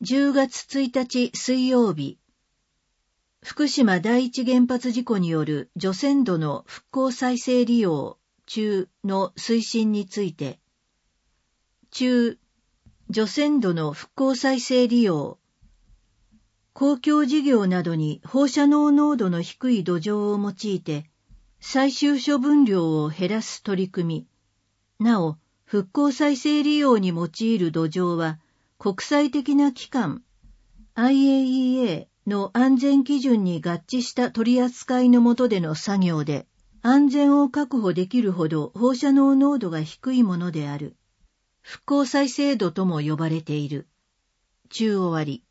10月1日水曜日、福島第一原発事故による除染土の復興再生利用中の推進について、除染土の復興再生利用、公共事業などに放射能濃度の低い土壌を用いて最終処分量を減らす取り組み、なお復興再生利用に用いる土壌は国際的な機関 IAEA の安全基準に合致した取り扱いの下での作業で安全を確保できるほど放射能濃度が低いものである。復興再生土とも呼ばれている。終わり。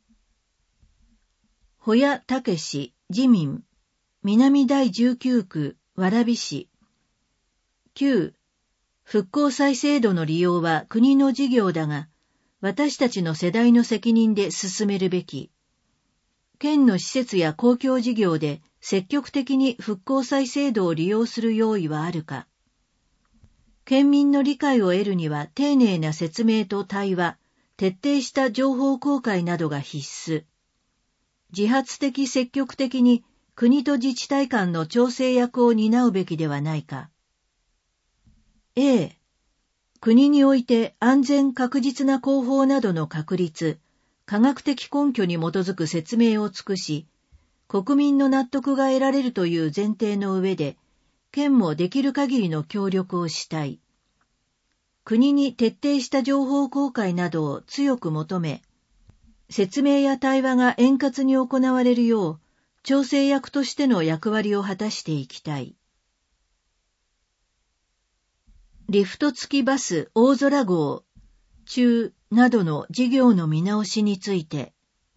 保谷武氏、自民、南第19区、蕨市。9. 復興再生土の利用は国の事業だが、私たちの世代の責任で進めるべき。県の施設や公共事業で積極的に復興再生土を利用する用意はあるか。県民の理解を得るには丁寧な説明と対話、徹底した情報公開などが必須。自発的積極的に国と自治体間の調整役を担うべきではないか。A、国において安全確実な広報などの確立、科学的根拠に基づく説明を尽くし、国民の納得が得られるという前提の上で、県もできる限りの協力をしたい。国に徹底した情報公開などを強く求め、説明や対話が円滑に行われるよう、調整役としての役割を果たしていきたい。リフト付きバス大空号、中などの事業の見直しについて、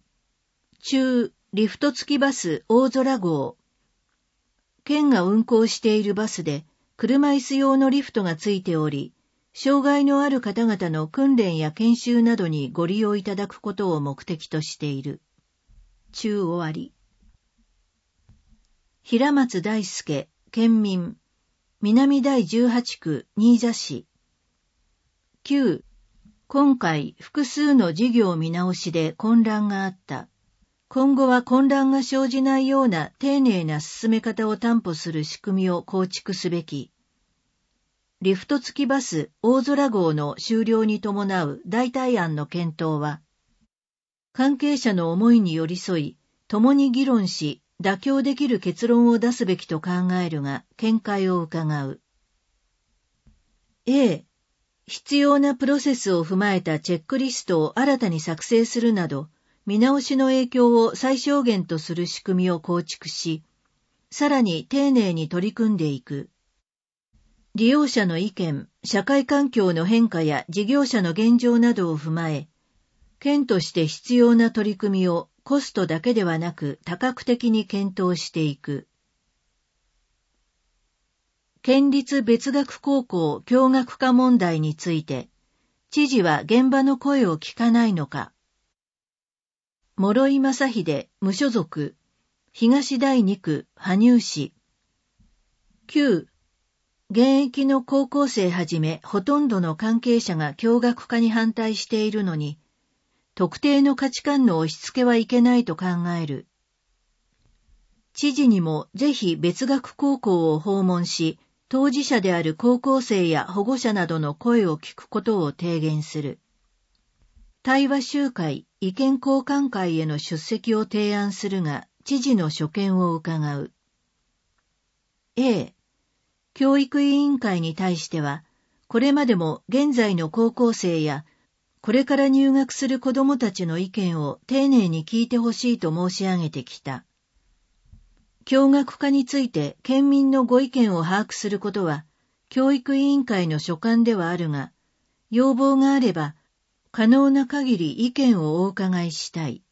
リフト付きバス大空号、県が運行しているバスで車椅子用のリフトがついており、障害のある方々の訓練や研修などにご利用いただくことを目的としている。終わり。平松大輔、県民、南第18区新座市。9. 今回複数の事業見直しで混乱があった。今後は混乱が生じないような丁寧な進め方を担保する仕組みを構築すべき。リフト付きバス大空号の終了に伴う代替案の検討は、関係者の思いに寄り添い、共に議論し、妥協できる結論を出すべきと考えるが、見解を伺う。A、必要なプロセスを踏まえたチェックリストを新たに作成するなど、見直しの影響を最小限とする仕組みを構築し、さらに丁寧に取り組んでいく。利用者の意見、社会環境の変化や事業者の現状などを踏まえ、県として必要な取り組みをコストだけではなく多角的に検討していく。県立別学高校共学科問題について、知事は現場の声を聞かないのか。諸井正秀、無所属、東第2区、羽生市。9. 現役の高校生はじめほとんどの関係者が共学化に反対しているのに、特定の価値観の押し付けはいけないと考える。知事にもぜひ別学高校を訪問し、当事者である高校生や保護者などの声を聞くことを提言する。対話集会、意見交換会への出席を提案するが、知事の所見を伺う。A、教育委員会に対しては、これまでも現在の高校生や、これから入学する子どもたちの意見を丁寧に聞いてほしいと申し上げてきた。共学化について県民のご意見を把握することは、教育委員会の所管ではあるが、要望があれば、可能な限り意見をお伺いしたい。